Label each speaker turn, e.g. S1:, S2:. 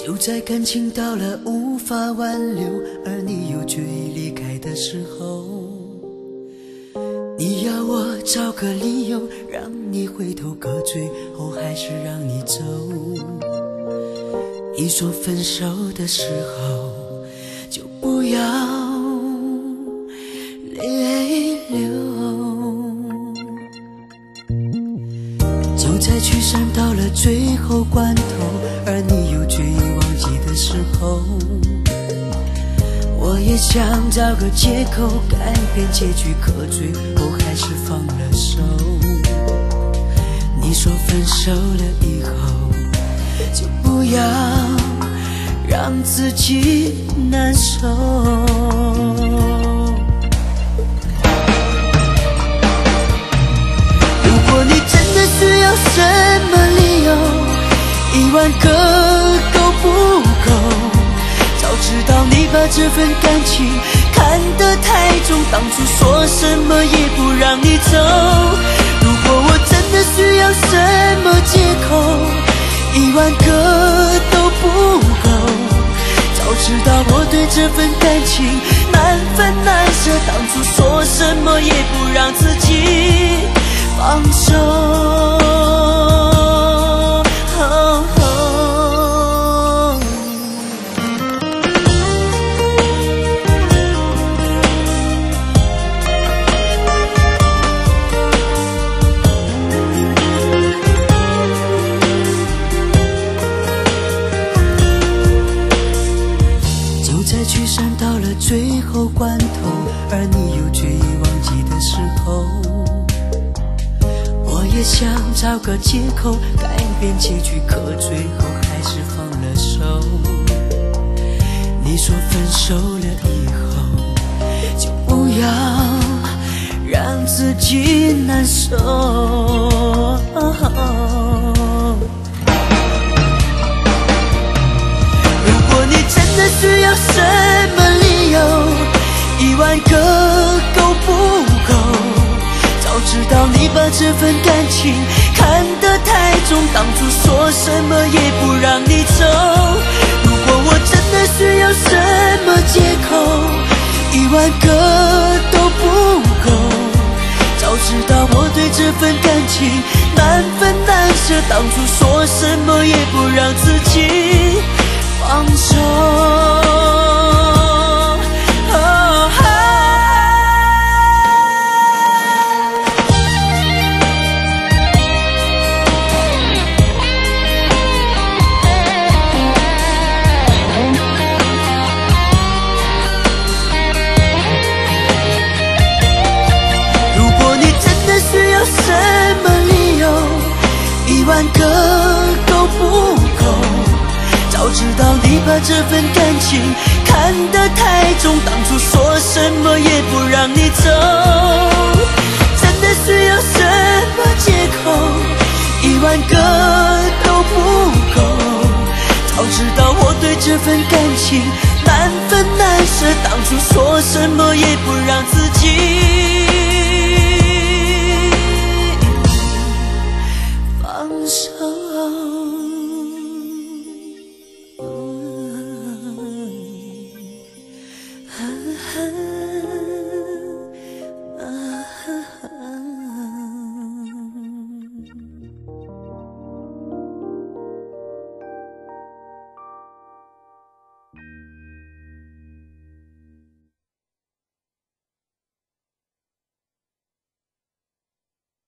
S1: 就在感情到了无法挽留，而你又决意离开的时候，你要我找个理由让你回头，可最后还是让你走。你说分手的时候就不要泪流，就在聚散到了最后关头，而你又决意忘记的时候，我也想找个借口改变结局，可最后还是放了手。你说分手了以后就不要让自己难受，如果你真的需要什么理由，1万个都不够。早知道你把这份感情看得太重，当初说什么也不让你走。如果我真的需要什么借口，1万个都不够。早知道我对这份感情难分难舍，当初说什么也不让自己放手。聚散到了最后关头，而你又决意忘记的时候，我也想找个借口改变结局，可最后还是放了手。你说分手了以后就不要让自己难受，如果你真的需要什么理由，1万个都不够。早知道你把这份感情看得太重，当初说什么也不让你走。如果我真的需要什么借口，1万个都不够。早知道我对这份感情难分难舍，当初说什么也不让自己放手。如果你真的需要什么理由，1万个都不够。早知道你把这份感情看得太重，当初说什么也不让你走。真的需要什么借口，1万个都不够。早知道我对这份感情难分难舍，当初说什么也不让自己